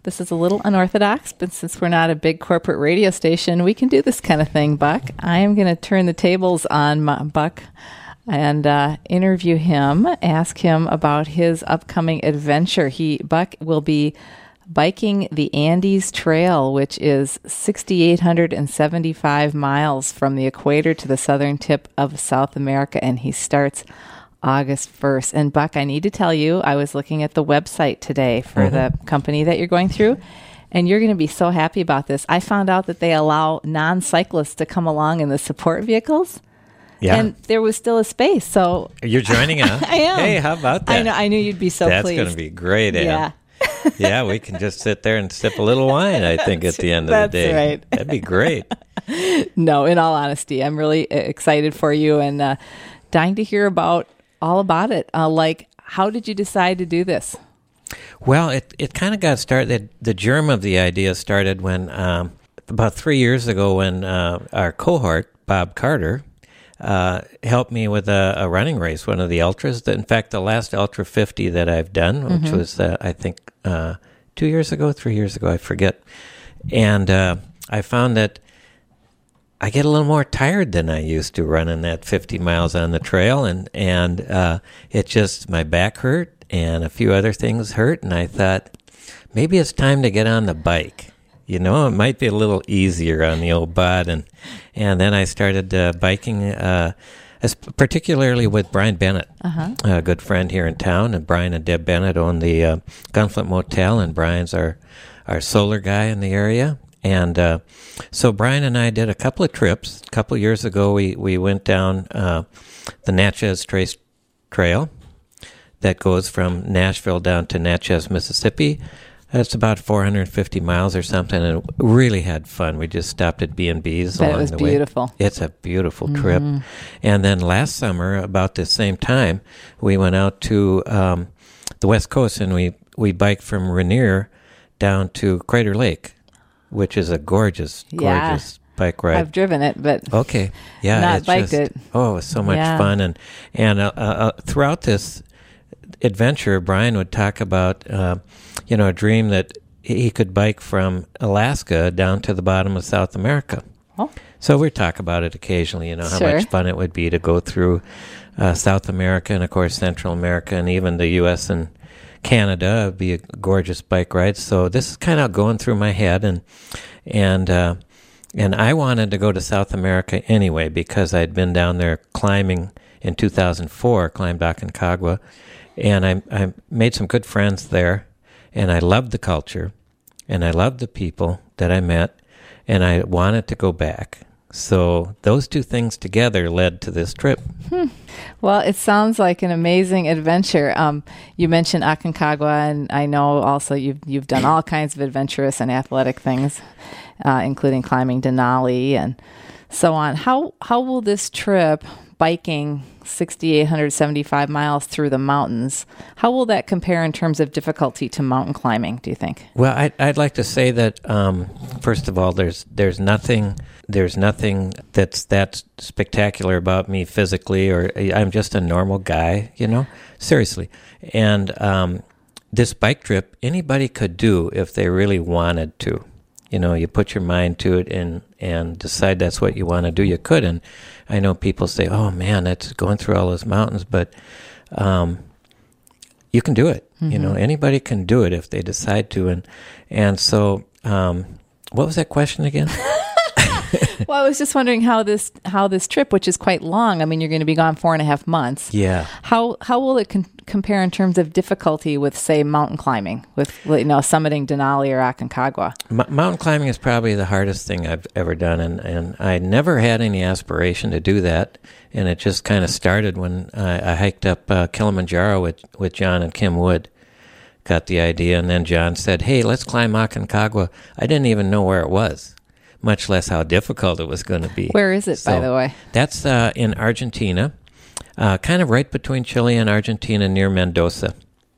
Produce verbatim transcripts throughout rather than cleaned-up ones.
This is a little unorthodox, but since we're not a big corporate radio station, we can do this kind of thing, Buck. I am going to turn the tables on my, Buck and uh, interview him, ask him about his upcoming adventure. He Buck will be biking the Andes Trail, which is six thousand eight hundred seventy-five miles from the equator to the southern tip of South America, and he starts August first. And Buck, I need to tell you, I was looking at the website today for mm-hmm. the company that you're going through, and you're going to be so happy about this. I found out that they allow non-cyclists to come along in the support vehicles. Yeah. And there was still a space, so... You're joining us. I am. Hey, how about that? I know. I knew you'd be so That's pleased. That's going to be great, Ann. Yeah. Yeah, we can just sit there and sip a little wine, I think, at the end of That's the day. Right. That'd be great. No, in all honesty, I'm really excited for you and uh, dying to hear about all about it. Uh, like, how did you decide to do this? Well, it, it kind of got started. The germ of the idea started when, um, about three years ago, when uh, our cohort, Bob Carter, Uh, helped me with a, a running race, one of the ultras. In fact, the last Ultra fifty that I've done, which mm-hmm. was, uh, I think, uh, two years ago, three years ago, I forget. And uh, I found that I get a little more tired than I used to running that fifty miles on the trail. And, and uh, it just, my back hurt and a few other things hurt. And I thought, maybe it's time to get on the bike. You know, it might be a little easier on the old bod. And and then I started uh, biking, uh, as particularly with Brian Bennett, uh-huh. a good friend here in town. And Brian and Deb Bennett own the uh, Gunflint Motel, and Brian's our, our solar guy in the area. And uh, so Brian and I did a couple of trips. A couple of years ago, we, we went down uh, the Natchez Trace Trail that goes from Nashville down to Natchez, Mississippi. It's about four hundred fifty miles or something, and really had fun. We just stopped at B and B's along the way. It was beautiful. It's a beautiful mm-hmm. trip. And then last summer, about the same time, we went out to um, the West Coast, and we, we biked from Rainier down to Crater Lake, which is a gorgeous, gorgeous yeah. bike ride. I've driven it, but okay, yeah, not it's biked just, it. Oh, it was so much yeah. fun. And, and uh, uh, throughout this adventure, Brian would talk about... Uh, you know, a dream that he could bike from Alaska down to the bottom of South America. Oh. So we talk about it occasionally, you know, how sure. much fun it would be to go through uh, South America and, of course, Central America and even the U S and Canada. It would be a gorgeous bike ride. So this is kind of going through my head. And and uh, and I wanted to go to South America anyway because I'd been down there climbing in two thousand four, climbed Aconcagua. And I, I made some good friends there. And I loved the culture, and I loved the people that I met, and I wanted to go back. So those two things together led to this trip. Hmm. Well, it sounds like an amazing adventure. Um, you mentioned Aconcagua, and I know also you've you've done all kinds of adventurous and athletic things, uh, including climbing Denali and so on. How how will this trip, biking six thousand eight hundred seventy-five miles through the mountains, how will that compare in terms of difficulty to mountain climbing, do you think? Well, I'd, I'd like to say that, um, first of all, there's there's nothing there's nothing that's that spectacular about me physically, or I'm just a normal guy, you know, seriously. And um, this bike trip, anybody could do if they really wanted to. You know, you put your mind to it and, and decide that's what you want to do, you could. And I know people say, oh, man, that's going through all those mountains. But um, you can do it. Mm-hmm. You know, anybody can do it if they decide to. And and so um, what was that question again? Well, I was just wondering how this how this trip, which is quite long, I mean, you're going to be gone four and a half months. Yeah. How how will it con- compare in terms of difficulty with, say, mountain climbing, with, you know, summiting Denali or Aconcagua? M- mountain climbing is probably the hardest thing I've ever done, and, and I never had any aspiration to do that, and it just kind of started when I, I hiked up uh, Kilimanjaro with, with John and Kim Wood. Got the idea, and then John said, hey, let's climb Aconcagua. I didn't even know where it was, much less how difficult it was going to be. Where is it, so by the way? That's uh, in Argentina, uh, kind of right between Chile and Argentina near Mendoza.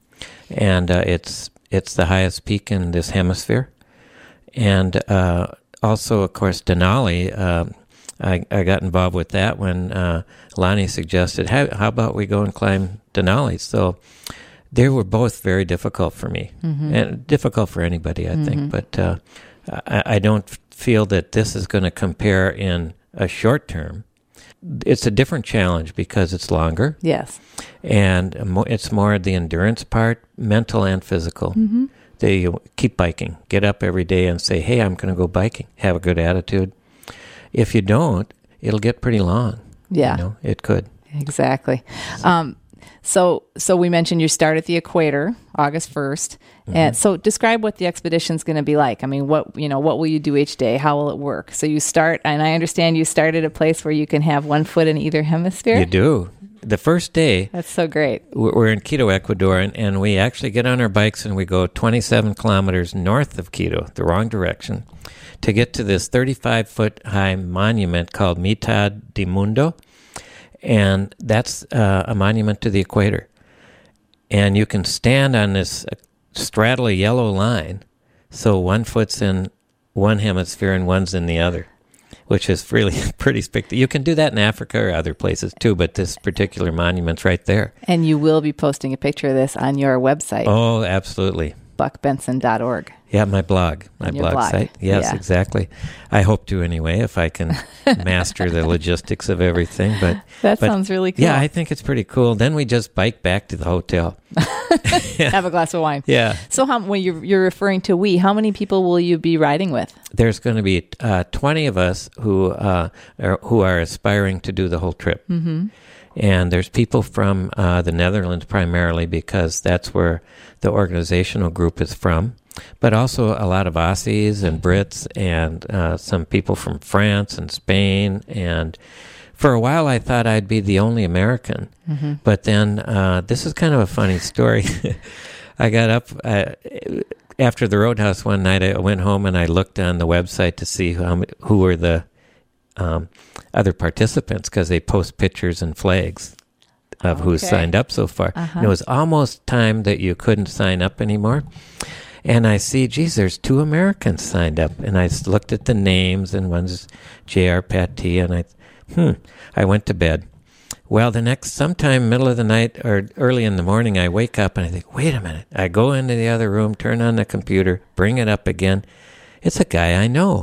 And uh, it's it's the highest peak in this hemisphere. And uh, also, of course, Denali, uh, I, I got involved with that when uh, Lonnie suggested, how, how about we go and climb Denali? So They were both very difficult for me, Mm-hmm. and difficult for anybody, I Mhm. think. But uh, I, I don't feel that this is going to compare in a short term. It's a different challenge because it's longer, Yes. and mo- it's more the endurance part, mental and physical. Mm-hmm. They keep biking. Get up every day and say, hey, I'm going to go biking. Have a good attitude. If you don't, it'll get pretty long. Yeah. You know, it could. Exactly. Um, so, so we mentioned you start at the equator, August first, Mm-hmm. and so describe what the expedition's going to be like. I mean, what you know, what will you do each day? How will it work? So you start, and I understand you start at a place where you can have one foot in either hemisphere. You do. The first day, That's so great. we're we're in Quito, Ecuador, and, and we actually get on our bikes and we go twenty-seven kilometers north of Quito, the wrong direction, to get to this thirty-five foot high monument called Mitad de Mundo. And that's uh, a monument to the equator. And you can stand on this uh, straddle a yellow line, so one foot's in one hemisphere and one's in the other, which is really pretty spectacular. You can do that in Africa or other places too, but this particular monument's right there. And you will be posting a picture of this on your website, Oh, absolutely. buck benson dot org. Yeah, my blog, my On your blog, blog. site. Yes, Yeah. exactly. I hope to anyway, if I can master the logistics of everything. But That but, sounds really cool. yeah, I think it's pretty cool. Then we just bike back to the hotel. Have a glass of wine. Yeah, So, how when you're you're referring to we, how many people will you be riding with? there's going to be uh, twenty of us who uh, are, who are aspiring to do the whole trip. Mm-hmm. And there's people from uh, the Netherlands primarily because that's where the organizational group is from, but also a lot of Aussies and Brits and uh, some people from France and Spain. And for a while, I thought I'd be the only American. Mm-hmm. But then uh, this is kind of a funny story. I got up uh, after the Roadhouse one night. I went home and I looked on the website to see who, how many- who were the um, other participants because they post pictures and flags of who's Okay. signed up so far. Uh-huh. And it was almost time that you couldn't sign up anymore. And I see, geez, there's two Americans signed up. And I s- looked at the names, and one's J R. Pattee, and I, hmm, I went to bed. Well, the next, sometime middle of the night or early in the morning, I wake up and I think, wait a minute. I go into the other room, turn on the computer, bring it up again. It's a guy I know.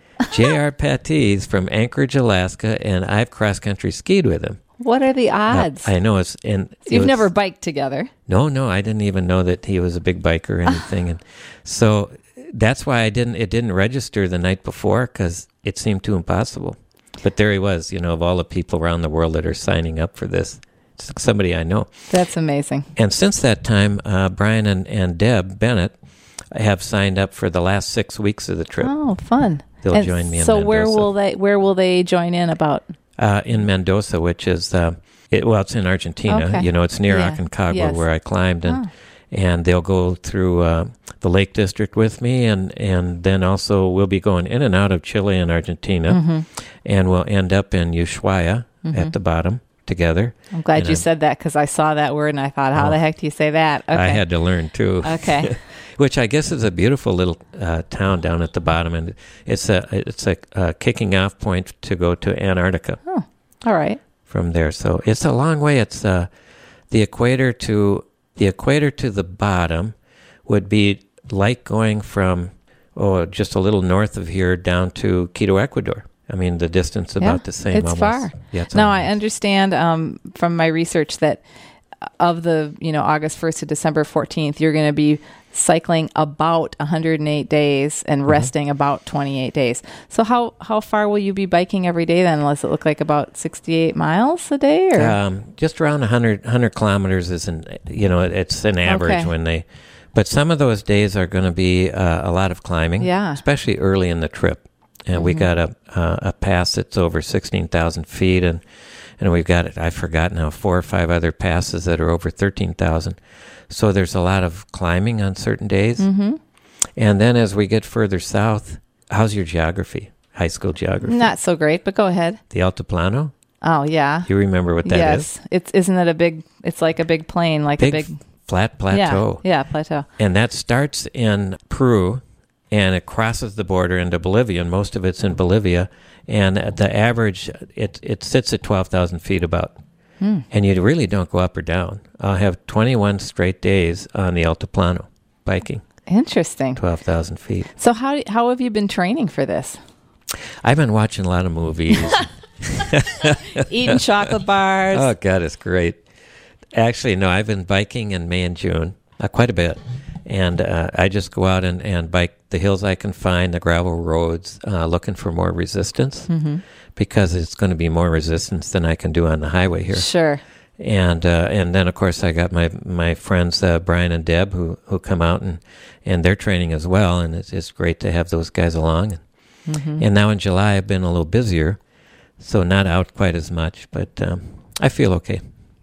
J R. Pattee's from Anchorage, Alaska, and I've cross-country skied with him. What are the Uh, odds? I know it's and So it you've was- never biked together. No, no, I didn't even know that he was a big biker or anything, and so that's why I didn't. It didn't register the night before because it seemed too impossible. But there he was, you know, of all the people around the world that are signing up for this, it's somebody I know. That's amazing. And since that time, uh, Brian and, and Deb Bennett have signed up for the last six weeks of the trip. Oh, fun. They'll And join me in So where Mendoza. will they where will they join in about? Uh, in Mendoza, which is, uh, it, well, it's in Argentina. Okay. You know, it's near Yeah. Aconcagua Yes. where I climbed, and Oh. and they'll go through uh, the Lake District with me, and, and then also we'll be going in and out of Chile and Argentina, Mm-hmm. and we'll end up in Ushuaia at the bottom together. I'm glad And you I'm- said that because I saw that word and I thought, how Oh. the heck do you say that? Okay. I had to learn too. Okay. Which I guess is a beautiful little uh, town down at the bottom, and it's a it's a, a kicking off point to go to Antarctica Oh, all right. from there. So it's a long way. It's uh, the equator to the equator to the bottom would be like going from oh just a little north of here down to Quito, Ecuador. I mean, the distance about Yeah, the same. it's almost. far. Yeah, it's Now I almost- understand um, from my research that of the you know August first to December fourteenth, you're going to be cycling about one hundred eight days and resting about twenty-eight days. So how how far will you be biking every day then? Unless it look like about sixty-eight miles a day, or Um, just around one hundred, one hundred kilometers is an, you know, it's an average Okay. when they, but some of those days are going to be uh, a lot of climbing, Yeah. especially early in the trip. And we Mhm. got a uh, a pass that's over sixteen thousand feet, and and we've got, I forgot now, four or five other passes that are over thirteen thousand. So there's a lot of climbing on certain days. Mm-hmm. And then as we get further south, how's your geography? High school geography? Not so great, but go ahead. The Altiplano? Oh yeah. You remember what that is? yes, it's isn't it a big? It's like a big plain, like Big, a big flat plateau. Yeah, yeah, plateau. And that starts in Peru, and it crosses the border into Bolivia, and most of it's in Bolivia. And the average, it it sits at twelve thousand feet about. And you really don't go up or down. I'll have twenty-one straight days on the Altiplano biking, Interesting. twelve thousand feet. So how do- how have you been training for this? I've been watching a lot of movies. Eating chocolate bars. Oh, God, it's great. Actually, no, I've been biking in May and June, uh, quite a bit. And uh, I just go out and, and bike the hills I can find, the gravel roads, uh, looking for more resistance, Mm-hmm. because it's going to be more resistance than I can do on the highway here. Sure. And uh, and then, of course, I got my my friends, uh, Brian and Deb, who, who come out, and, and they're training as well. And it's, it's great to have those guys along. Mm-hmm. And now in July, I've been a little busier, so not out quite as much, but um, I feel okay.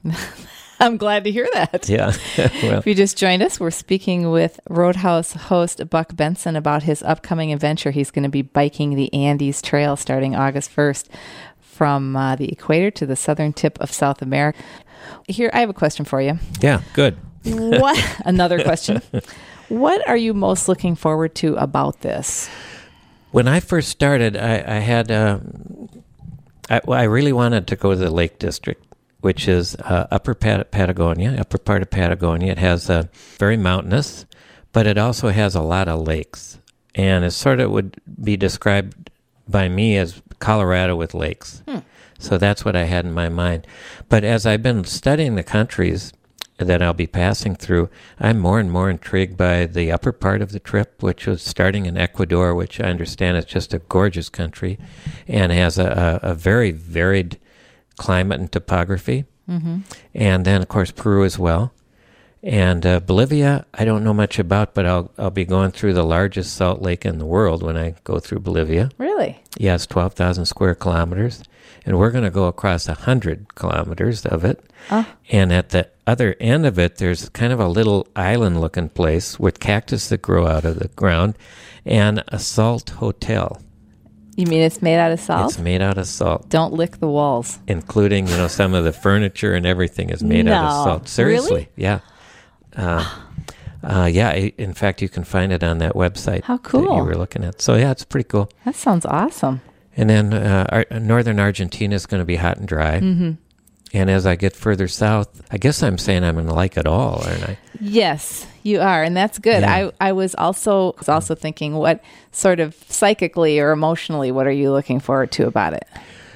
I'm glad to hear that. Yeah. Well, If you just joined us, we're speaking with Roadhouse host Buck Benson about his upcoming adventure. He's going to be biking the Andes Trail starting August first from uh, the equator to the southern tip of South America. Here, I have a question for you. yeah, good. What? Another question. What are you most looking forward to about this? When I first started, I, I had, uh, I, well, I really wanted to go to the Lake District, which is uh, upper Pat- Patagonia, upper part of Patagonia. It has uh, very mountainous, but it also has a lot of lakes. And it sort of would be described by me as Colorado with lakes. Hmm. So that's what I had in my mind. But as I've been studying the countries that I'll be passing through, I'm more and more intrigued by the upper part of the trip, which was starting in Ecuador, which I understand is just a gorgeous country and has a, a, a very varied climate and topography. Mm-hmm. And then, of course, Peru as well. And uh, Bolivia, I don't know much about, but I'll I'll be going through the largest salt lake in the world when I go through Bolivia. Really? Yeah, it's twelve thousand square kilometers. And we're going to go across one hundred kilometers of it. Oh. And at the other end of it, there's kind of a little island-looking place with cactus that grow out of the ground and a salt hotel. You mean it's made out of salt? It's made out of salt, Don't lick the walls. including, you know, some of the furniture and everything is made out of No. salt. Seriously. Really? Yeah. Uh, uh, yeah, I, in fact, you can find it on that website How that cool. you were looking at. So, yeah, it's pretty cool. That sounds awesome. And then uh, our, northern Argentina is going to be hot and dry. Mm-hmm. And as I get further south, I guess I'm saying I'm going to like it all, aren't I? Yes, you are, and that's good. Yeah. I, I was also was also thinking, what sort of psychically or emotionally, what are you looking forward to about it?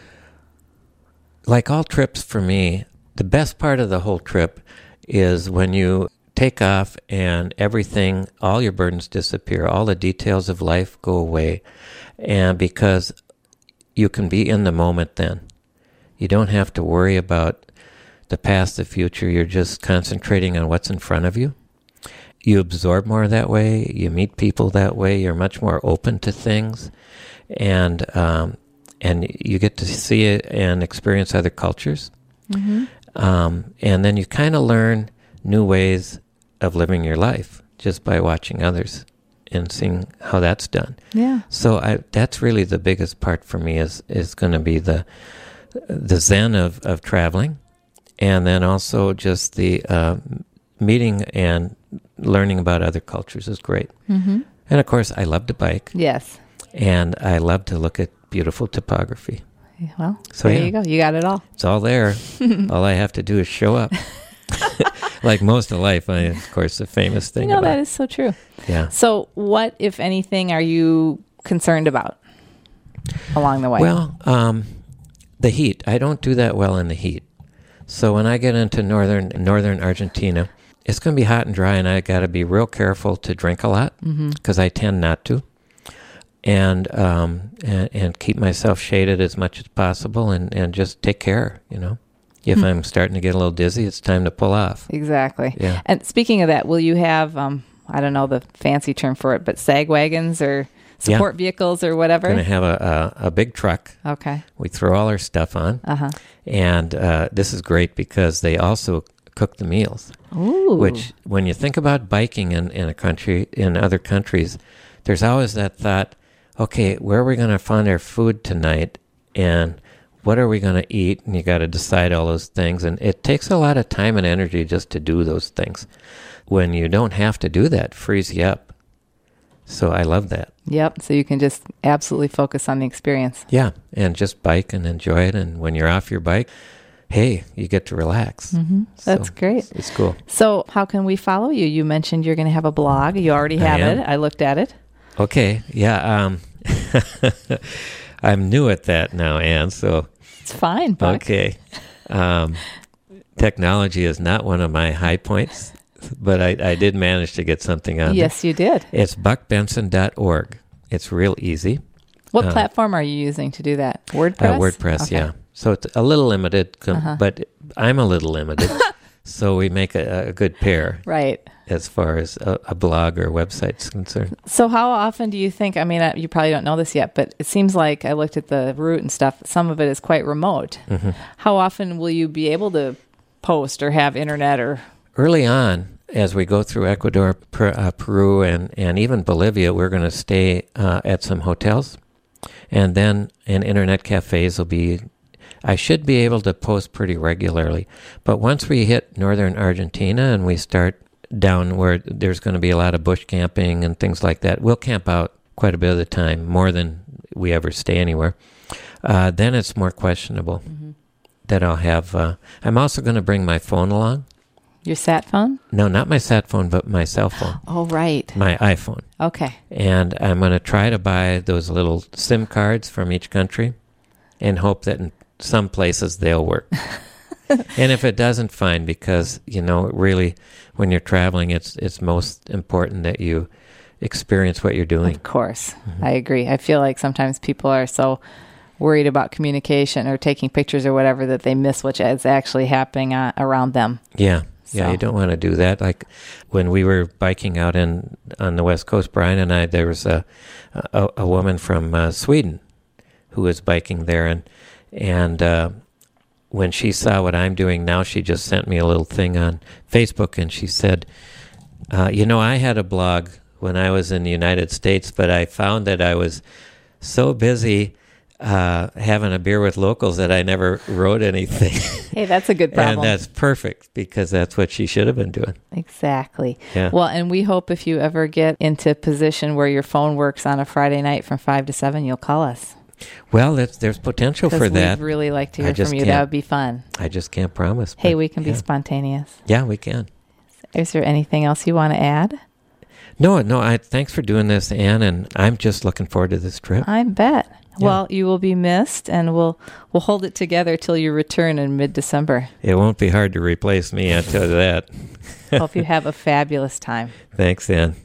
Like all trips for me, the best part of the whole trip is when you take off and everything, all your burdens disappear, all the details of life go away, and because you can be in the moment then. You don't have to worry about the past, the future. You're just concentrating on what's in front of you. You absorb more that way. You meet people that way. You're much more open to things, and um, and you get to see it and experience other cultures. Mm-hmm. Um, and then you kind of learn new ways of living your life just by watching others and seeing how that's done. Yeah. So I, that's really the biggest part for me is is going to be the the zen of, of traveling, and then also just the uh, meeting and learning about other cultures is great. Mm-hmm. And of course, I love to bike, Yes. and I love to look at beautiful topography. Well, So, there yeah. you go. You got it all. It's all there. All I have to do is show up. Like most of life, I, of course, the famous thing. You know, about, that is so true. yeah. So what, if anything, are you concerned about along the way? Well, um, the heat. I don't do that well in the heat. So when I get into northern northern Argentina, it's going to be hot and dry, and I got to be real careful to drink a lot because I tend not to, and um and, and keep myself shaded as much as possible, and, and just take care. You know, if Hmm. I'm starting to get a little dizzy, it's time to pull off. Exactly. Yeah. And speaking of that, will you have, um, I don't know the fancy term for it, but sag wagons or Yeah. support vehicles or whatever? Going to have a, a a big truck. Okay. We throw all our stuff on, Uh-huh. and uh, this is great because they also cook the meals. Ooh. Which, when you think about biking in, in a country, in other countries, there's always that thought, okay, where are we going to find our food tonight? And what are we going to eat? And you got to decide all those things. And it takes a lot of time and energy just to do those things. When you don't have to do that, it frees you up. So I love that. Yep. So you can just absolutely focus on the experience. Yeah, and just bike and enjoy it. And when you're off your bike, hey, you get to relax. Mm-hmm. That's So, great. It's cool. So how can we follow you? You mentioned you're going to have a blog. You already I have am. it. I looked at it. Okay. Yeah. Um, I'm new at that now, Ann. So, It's fine, Buck. okay. Um, technology is not one of my high points, but I, I did manage to get something on there. Yes, you did. It's buck benson dot org. It's real easy. What Uh, platform are you using to do that? WordPress? Uh, WordPress, Okay. yeah. So it's a little limited, com- Uh-huh. but I'm a little limited. So we make a, a good pair Right. as far as a, a blog or website is concerned. So how often do you think, I mean, uh, you probably don't know this yet, but it seems like I looked at the route and stuff, some of it is quite remote. Mm-hmm. How often will you be able to post or have internet or... Early on, as we go through Ecuador, per, uh, Peru, and, and even Bolivia, we're going to stay uh, at some hotels. And then in internet cafes will be, I should be able to post pretty regularly. But once we hit northern Argentina and we start down where there's going to be a lot of bush camping and things like that, we'll camp out quite a bit of the time, more than we ever stay anywhere. Uh, then it's more questionable Mm-hmm. that I'll have, uh, I'm also going to bring my phone along. Your sat phone? No, not my sat phone, but my cell phone, Oh, right. my iPhone. Okay. And I'm going to try to buy those little SIM cards from each country and hope that in some places they'll work. And if it doesn't, fine, because, you know, really, when you're traveling, it's it's most important that you experience what you're doing. Of course. I agree. I feel like sometimes people are so worried about communication or taking pictures or whatever that they miss what is actually happening uh, around them. Yeah. Yeah, So- you don't want to do that. Like when we were biking out in on the West Coast, Brian and I, there was a a, a woman from uh, Sweden who was biking there, and and uh, when she saw what I'm doing now, she just sent me a little thing on Facebook, and she said, uh, "You know, I had a blog when I was in the United States, but I found that I was so busy." Uh, having a beer with locals that I never wrote anything." Hey, that's a good problem. And that's perfect because that's what she should have been doing. Exactly. Yeah. Well, and we hope if you ever get into a position where your phone works on a Friday night from five to seven, you'll call us. Well, there's, there's potential for Because that. we'd really like to I hear just from you. can't- That would be fun. I just can't promise. Hey, but we can be yeah. spontaneous. Yeah, we can. Is there anything else you want to add? No, no. I thanks for doing this, Ann, and I'm just looking forward to this trip. I bet. Yeah. Well, you will be missed, and we'll we'll hold it together till you return in mid-December. It won't be hard to replace me. I tell you that. Hope you have a fabulous time. Thanks, Ann.